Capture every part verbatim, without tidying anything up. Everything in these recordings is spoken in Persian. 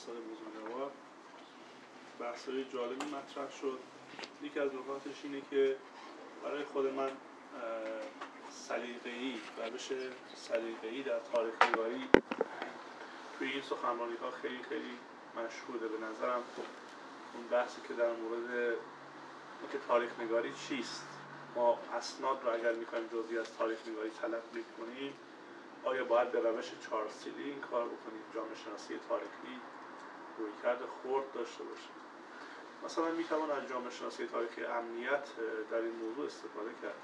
استاد بزرگوار. بحث‌های جالبی مطرح شد. یکی از نکاتش اینه که برای خود من سلیقه‌ای روش سلیقه‌ای در تاریخ نگاری توی این سخنرانی‌ها خیلی خیلی مشهوده. به نظرم اون بحثی که در مورد اینکه تاریخ نگاری چیست، ما اسناد رو اگر می‌خوایم جزئی از تاریخ نگاری تلقی کنیم، آیا باید به روش چهارسیلی این کار بکنیم، جامعه شناسی تاریخی رویکرد خرد داشته باشیم؟ مثلا میتوان از جامعه شناسی تاریخی امنیت در این موضوع استفاده کرد.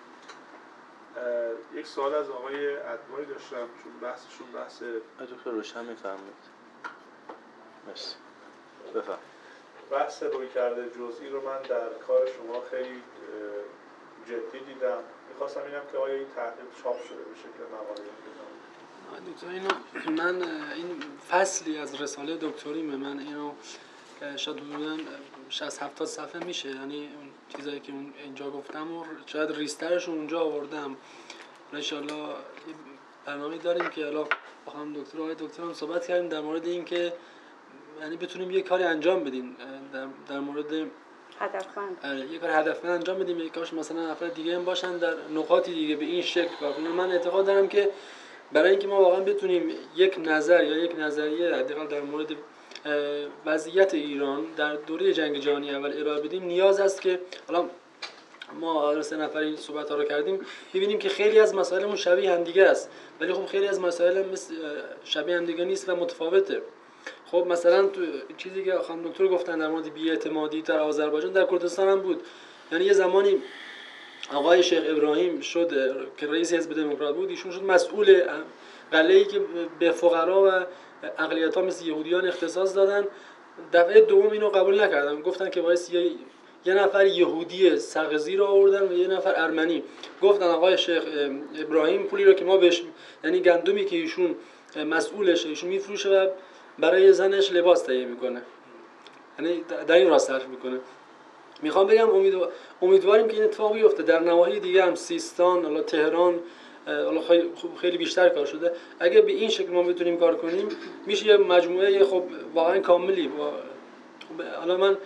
یک سوال از آقای ادوایی داشتم چون بحثشون بحث دکتر روشن میفرمایید. مرسی. بفرمایید. بحث رویکرد جزئی رو من در کار شما خیلی جدی دیدم. میخواستم ببینم که آیا این تحقیق چاپ شده به شکل مقاله دکتر اینو من این فصلی از رساله دکتریمه، من اینو شاید حدوداً شصت هفتاد صفحه میشه، یعنی اون چیزایی که اینجا گفتم و شاید ریسترش اونجا آوردم. ان شاءالله برنامه داریم که حالا با هم دکتر آقای دکتر هم صحبت کردیم در مورد این که یعنی بتونیم یه کاری انجام بدیم در, در مورد هدفمند یه کار هدفمند انجام بدیم، یک کاش مثلا افراد دیگه هم باشن در نقاطی دیگه به این شکل کار کنن. من اعتقاد دارم که برای اینکه ما واقعا بتونیم یک نظر یا یک نظریه حداقل در مورد وضعیت ایران در دوره جنگ جهانی اول ارائه بدیم، نیاز است که حالا ما سه نفری صحبت ها رو کردیم می‌بینیم که خیلی از مسائلمون شبیه هم دیگه است، ولی خب خیلی از مسائل مثل شبیه هم دیگه نیست و متفاوته. خب مثلا تو چیزی که خانم دکتر گفتن در مورد بی‌اعتمادی در آذربایجان در کردستان هم بود، یعنی یه زمانی آقای شیخ ابراهیم شد که رئیس حزب دموکرات بود، ایشون شد مسئول قله‌ای که به فقرا و اقلیت‌ها مثل یهودیان اختصاص دادن. دفعه دوم اینو قبول نکردن، گفتن که باعث یه یه نفر یهودی سرغزی رو آوردن و یه نفر ارمنی. گفتن آقای شیخ ابراهیم پولی رو که ما بهش، یعنی گندمی که ایشون مسئولشه ایشون میفروشه و برای زنش لباس تهیه میکنه، یعنی در این راه صرف میکنه. میخوام بگم امیدوار... امیدواریم که این اتفاق بیفته در نواحی دیگه هم، سیستان، حالا تهران، حالا خیلی بیشتر کار شده. اگه به این شکل ما بتونیم کار کنیم میشه یه مجموعه خب واقعا کاملی. حالا من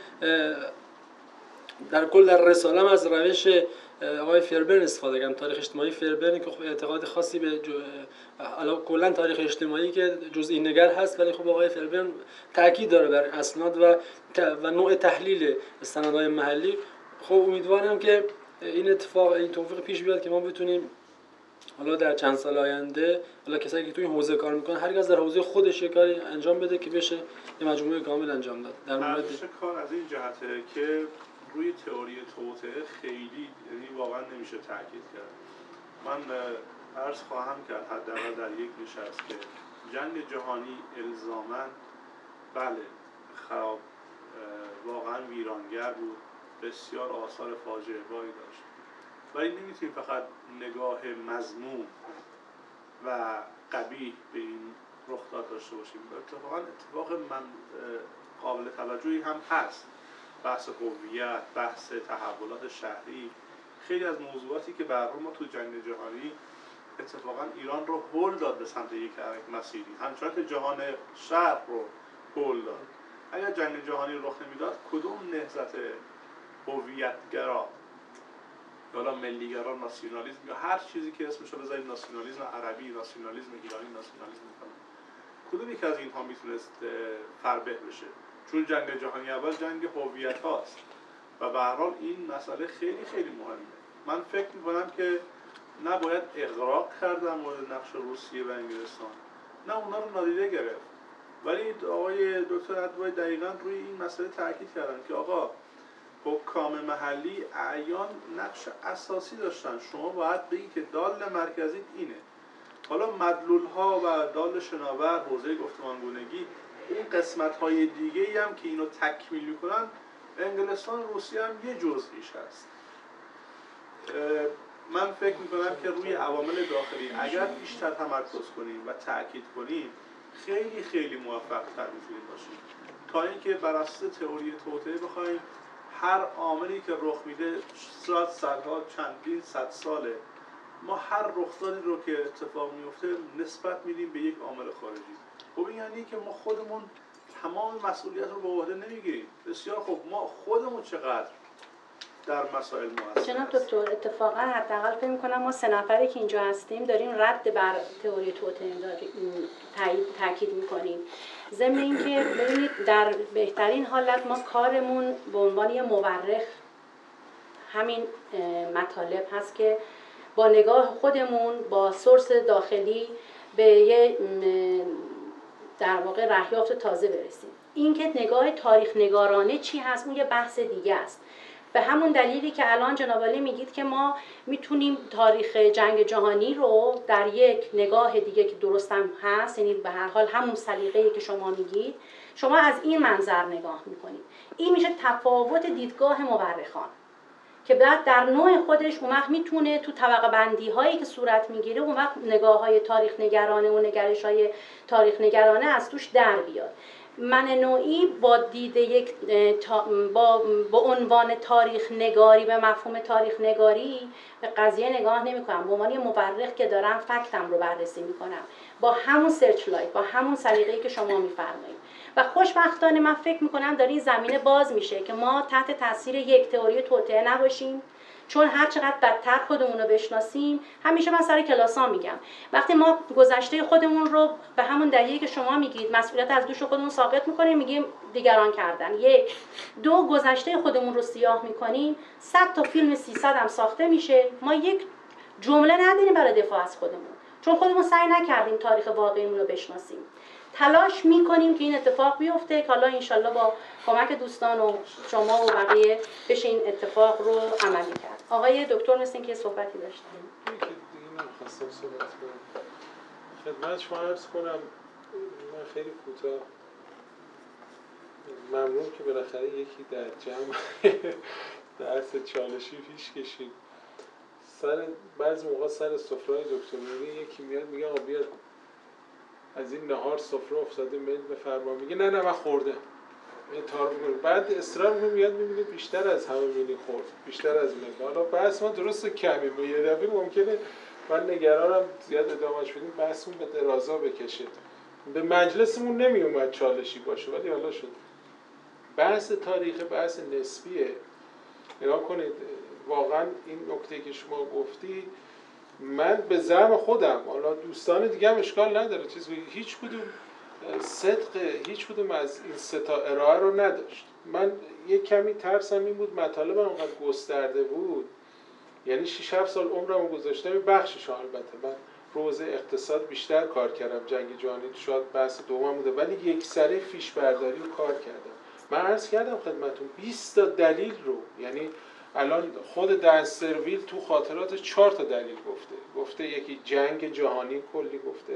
در کل در رساله‌ام از روش آقای فربرن استفاده کردم، تاریخ اجتماعی فربرن که خب اعتقاد خاصی به حالا کلا تاریخ اجتماعی که جزئی نگر هست، ولی خب آقای فربرن تاکید داره بر اسناد و و نوع تحلیل سندهای محلی. خب امیدوارم که این اتفاق این توفیق پیش بیاد که ما بتونیم حالا در چند سال آینده، حالا کسایی که توی این حوزه کار میکنن هر کس در حوزه خودش یه کاری انجام بده که بشه یه مجموعه کامل انجام داد. در مورد کار از این جهته که روی تئوری توطئه خیلی یعنی واقعا نمیشه تاکید کرد. من عرض خواهم کرد حداقل در یک نشست که جنگ جهانی الزاماً بله خراب واقعا ویرانگر بود، بسیار آثار فاجعه باری داشت، ولی نمیتونیم فقط نگاه مذموم و قبیح به این رخداد داشته باشیم. اتفاقا اتفاق من قابل توجهی هم هست، بحث هویت، بحث تحولات شهری، خیلی از موضوعاتی که به هر حال ما تو جنگ جهانی اتفاقا ایران رو هل داد به سمت یک مسیری، همچنان که جهان شرق رو هل داد. اگر جنگ جهانی رخ نمیداد کدوم نهضت هویتگرا یا ملیگرا، ناسیونالیسم یا هر چیزی که اسمش رو بذارید، ناسیونالیسم عربی، ناسیونالیسم ایرانی، ناسیونالیسم کدوم یک از اینها میتونست فربه بشه؟ چون جنگ جهانی اول جنگ هویت هاست و به هر حال این مسئله خیلی خیلی مهمه. من فکر میکنم که نباید اغراق کرد در مورد نقش روسیه و انگلستان، نه اونا رو نادیده گرفت، ولی آقای دکتر ادوایی دقیقاً روی این مسئله تاکید کردن که آقا حکام محلی اعیان نقش اساسی داشتن، شما باید بگید که دال مرکزی اینه. حالا مدلول ها و دال شناور، حوزه گفتمانگونگی، این قسمت های دیگه‌ای هم که اینو تکمیل میکنن، انگلستان و روسیه هم یه جزئیش هست. من فکر میکنم که روی عوامل داخلی اگر بیشتر تمرکز کنیم و تاکید کنیم خیلی خیلی موفق تر میتونیم باشیم تا اینکه بر اساس تئوری توطئه بخوایم هر عاملی که رخ میده صد سالها چندین صد ساله ما هر رخدادی رو که اتفاق میفته نسبت میدیم به یک عامل خارجی. خب این یعنی که ما خودمون تمام مسئولیت رو به عهده نمیگیریم. بسیار خوب، ما خودمون چقدر در مسائل موثر جناب دکتر اتفاقا حداقل فکر می‌کنم ما سه نفری که اینجا هستیم داریم رد بر تئوری توطئه تایید تاکید می‌کنیم. ضمن اینکه ببینید در بهترین حالت ما کارمون به عنوان یه مورخ همین مطالب هست که با نگاه خودمون با سورس داخلی به یه در واقع رهیافت تازه برسیم. این که نگاه تاریخ نگارانه چی هست اون یه بحث دیگه است. به همون دلیلی که الان جناب عالی میگید که ما میتونیم تاریخ جنگ جهانی رو در یک نگاه دیگه که درستم هست، یعنی به هر حال همون سلیقه‌ای که شما میگید، شما از این منظر نگاه میکنید. این میشه تفاوت دیدگاه مورخان که بعد در نوع خودش اون وقت میتونه تو طبقه بندی هایی که صورت میگیره اون وقت نگاه های تاریخ نگرانه و نگرش های تاریخ نگرانه از توش در بیاد. من نوعی با دید یک با با عنوان تاریخ نگاری به مفهوم تاریخ نگاری به قضیه نگاه نمی کنم. به عنوان مورخ که دارم فکتم رو بررسی می کنم با همون سرچ لایت، با همون سلیقه‌ای که شما میفرمایید. و خوشبختانه من فکر می کنم داره این زمینه باز میشه که ما تحت تاثیر یک تئوری توطئه نباشیم، چون هر چقدر بدتر خودمون رو بشناسیم. همیشه من سر کلاسا میگم وقتی ما گذشته خودمون رو به همون دلیلی که شما میگید مسئولیت از دوش خودمون ساقط میکنیم، میگیم دیگران کردن، یک دو گذشته خودمون رو سیاه میکنیم، صد تا فیلم سیصد هم ساخته میشه، ما یک جمله نداریم برای دفاع از خودمون، چون خودمون سعی نکردیم تاریخ واقعیمون رو بشناسیم. تلاش میکنیم که این اتفاق بیفته که حالا انشالله با کمک دوستان و شما و بقیه بشه این اتفاق رو عملی کرد. آقای دکتر مثل این که صحبتی داشتن. دیگه نمیخواستم صحبت کنم. خدمت شما عرض کنم من خیلی کوتاه ممنون که بالاخره یکی در جمع درس چالشی پیش کشید. سر بعضی موقع سر سفره‌های دکتر میگه یکی میاد میگه آقا بیاد از این نهار سفره افتاده میل بفرما، میگه نه نه من خوردم. این تار میکنه بعد اصرار میکنه میاد میبینه بیشتر از همه میلی خورد، بیشتر از میل. حالا بحث ما درست کمی با یه دفعه ممکنه من نگرانم زیاد ادامهش بدیم بحثمون به درازا بکشه. به مجلسمون نمی اومد چالشی باشه ولی حالا شد. بحث تاریخ بحث نسبیه. نگاه کنید واقعا این نکته که شما گفتی من به زعم خودم، حالا دوستان دیگه هم اشکال نداره، چیزی هیچ کدوم صدق هیچ کدوم از این سه تا ارائه رو نداشت. من یک کمی ترسم این بود مطالبم اونقدر گسترده بود، یعنی شش هفت سال عمرمو گذاشتم بخشش البته من روز اقتصاد بیشتر کار کردم، جنگ جهانی شاید بحث دوم بوده ولی یک سره فیش برداری رو کار کردم. من عرض کردم خدمتتون بیست تا دلیل رو، یعنی الان خود دنسرویل تو خاطراتش چهار تا دلیل گفته. گفته یکی جنگ جهانی کلی گفته،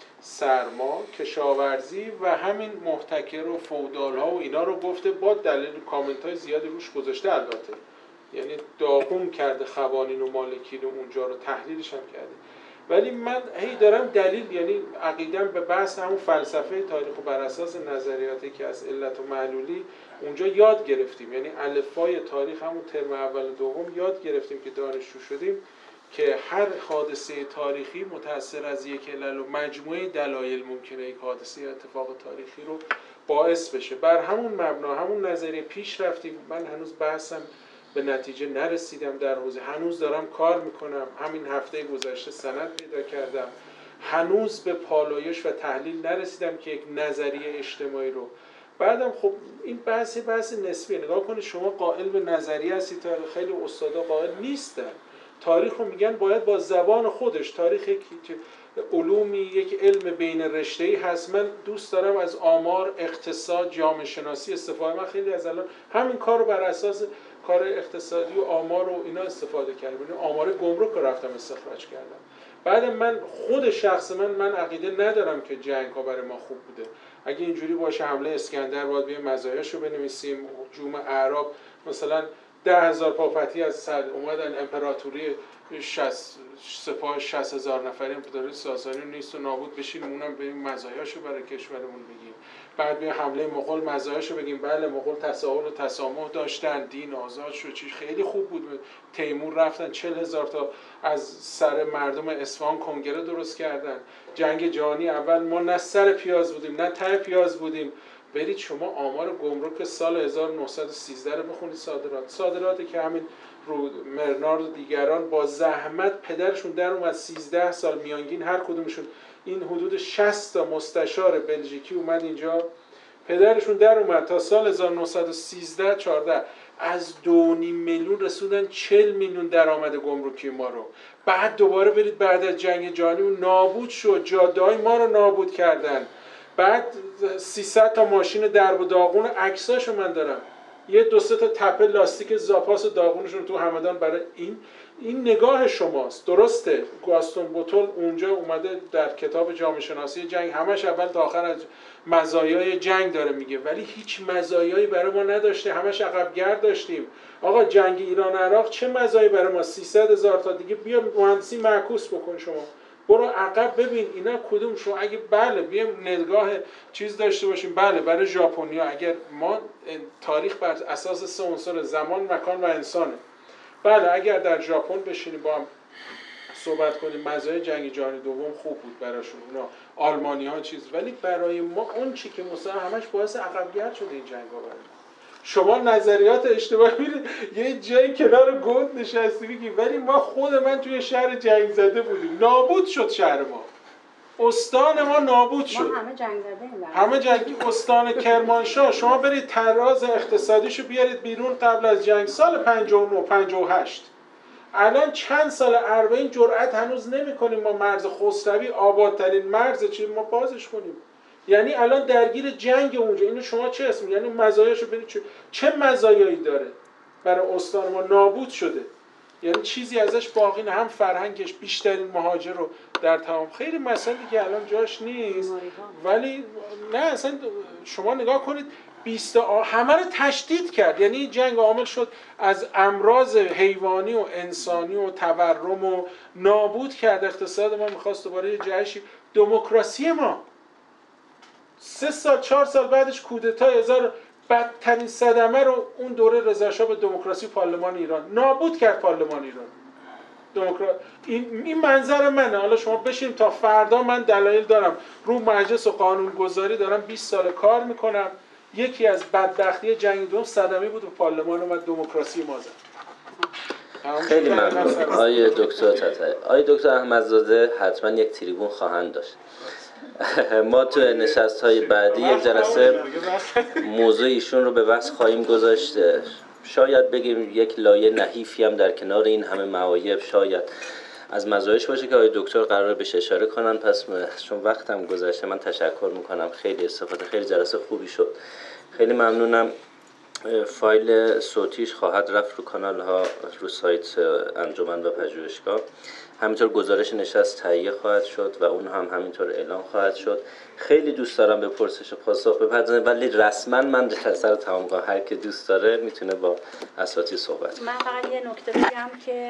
سرما، کشاورزی و همین محتکر و فودال ها و اینا رو گفته با دلیل کامنت های زیادی روش گذاشته البته. یعنی داغون کرده خوانین و مالکین و اونجا رو تحلیلش هم کرده. ولی من هی دارم دلیل یعنی عقیدم به بحث همون فلسفه تاریخ و بر اساس نظریاتی که از علت و معلولی اونجا یاد گرفتیم، یعنی الفبای تاریخ همون ترم اول و دوم یاد گرفتیم که دانشجو شدیم که هر حادثه تاریخی متأثر از یک علل و مجموعه دلایل ممکنه یک حادثه یا اتفاق تاریخی رو باعث بشه. بر همون مبنا همون نظریه پیش رفتیم. من هنوز بحثم به نتیجه نرسیدم در حوزه، هنوز دارم کار میکنم. همین هفته گذشته سند پیدا کردم، هنوز به پالایش و تحلیل نرسیدم که یک نظریه اجتماعی رو. بعدم خب این بحث بحث نسبیه. نگاه کنید شما قائل به نظریه هستی، تاریخ خیلی استادا قائل نیستن. تاریخ رو میگن باید با زبان خودش، تاریخ یک علومی یک علم بین رشته‌ای هست. من دوست دارم از آمار، اقتصاد، جامعه شناسی استفاده. من خیلی از الان همین کار رو بر اساس کار اقتصادی و آمار و اینا استفاده کردم. یعنی آمار گمرک رو رفتم استخراج کردم. بعد من خود شخص من من عقیده ندارم که جنگ ها برای ما خوب بوده. اگه اینجوری باشه حمله اسکندر باید بیایم مزایاشو بنویسیم. هجوم اعراب مثلا ده هزار پاپتی از سر اومدن، امپراتوری شصت سپاه شصت هزار نفری امپراتوری ساسانی نیست و نابود بشیم، اونم بریم مزایاشو برای کشورمون بگیم. بعد بیا حمله مغول مزایاشو بگیم. بله مغول تساهل و تسامح داشتن، دین آزاد شد، چیز خیلی خوب بود. تیمور رفتن چهل هزار تا از سر مردم اصفهان کنگره درست کردن. جنگ جهانی اول ما نه سر پیاز بودیم نه ته پیاز بودیم. برید شما آمار گمرک سال هزار و نهصد و سیزده رو بخونید، صادرات صادراتی که همین رو مرنارد و دیگران با زحمت پدرشون در اومد سیزده سال میانگین هر کدومشون این حدود شصت تا مستشار بلژیکی اومد اینجا، پدرشون در اومد تا سال هزار و نهصد و سیزده چهارده از دو نیم میلیون رسوندن چهل میلیون درآمد گمرکی ما رو. بعد دوباره برید بعد از جنگ جهانی اون نابود شد، جاده‌های ما رو نابود کردن. بعد سیصد تا ماشین درب و داغون، عکساشو من دارم، یه دو سه تا تپه لاستیک زاپاس و داغونشون تو همدان. برای این این نگاه شماست، درسته؟ گاستون بوتول اونجا اومده در کتاب جامعه شناسی جنگ همش اول تا آخر از مزایای جنگ داره میگه، ولی هیچ مزایایی برای ما نداشته، همش عقب‌گرد داشتیم. آقا جنگ ایران عراق چه مزایایی برای ما؟ سیصد هزار تا دیگه بیا مهندسی معکوس بکن، شما برو عقب ببین اینا کدوم شو. اگه بله بیام نگاه چیز داشته باشیم، بله برای ژاپنیا اگر ما تاریخ بر اساس سه عنصر زمان، مکان و انسانه، بله اگر در ژاپن بشینیم با هم صحبت کنیم مزایای جنگ جهانی دوم خوب بود براشون، اونا آلمانی ها چیز، ولی برای ما اون چی که مثلا همش باعث عقب‌گرد شده این جنگا برای ما. شما نظریات اشتباهی میرید یه جایی کنار گود نشستی میگی، ولی ما خود من توی شهر جنگ زده بودیم، نابود شد شهر ما، استان ما نابود شد، ما همه جنگ زده ایم، همه جنگ. استان کرمانشاه شما برید تراز اقتصادیشو بیارید بیرون قبل از جنگ سال پنجاه و نه پنجاه و هشت، الان چند سال اربعین جرأت هنوز نمی‌کنیم ما مرز خسروی آبادترین مرز چی ما بازش کنیم. یعنی الان درگیر جنگ اونجا. اینو شما چه اسم، یعنی مزایاشو ببینید چه چه مزایایی داره برای استان ما، نابود شده، یعنی چیزی ازش باقی نه، هم فرهنگش، بیشترین مهاجر رو در تمام، خیلی مسئله که الان جاش نیست. ولی نه اصلا شما نگاه کنید بیست همه رو تشدید کرد، یعنی این جنگ عامل شد از امراض حیوانی و انسانی و تورم و نابود کرد اقتصاد ما، میخواست دوباره یه جهشی. دموکراسی ما سه سال چهار سال بعدش کودتا، هزار بدترین صدمه رو اون دوره رضا شاه به دموکراسی پارلمان ایران نابود کرد. پارلمان ایران دموکرات این این منظر منه. حالا شما بشین تا فردا، من دلایل دارم، رو مجلس و قانون گذاری دارم بیست سال کار میکنم. یکی از بدبختی جنگ دوم صدمه بود و پارلمان و دموکراسی ما زد. خیلی ممنون آقای دکتر تتایی. آقای دکتر احمدزاده حتما یک تریبون خواهند داشت. ما تو نشست‌های بعدی یک جلسه موضوع ایشون رو به بحث خواهیم گذاشت. شاید بگیم یک لایه نحیفی هم در کنار این همه معایب شاید از مزایاش باشه که آقای دکتر قراره بهش اشاره کنن. پس چون وقتم گذشته من تشکر میکنم، خیلی استفاده، خیلی جلسه خوبی شد. خیلی ممنونم. فایل صوتیش خواهد رفت رو کانال ها، رو سایت انجمن و پژوهشگاه. همینطور گزارش نشست تهیه خواهد شد و اون هم همینطور اعلام خواهد شد. خیلی دوست دارم به پرسش و پاسخ بپردازم، ولی رسما من جلسه رو تمام کنم. هر که دوست داره میتونه با اساتید صحبت کنه. من فقط یه نکته بگم که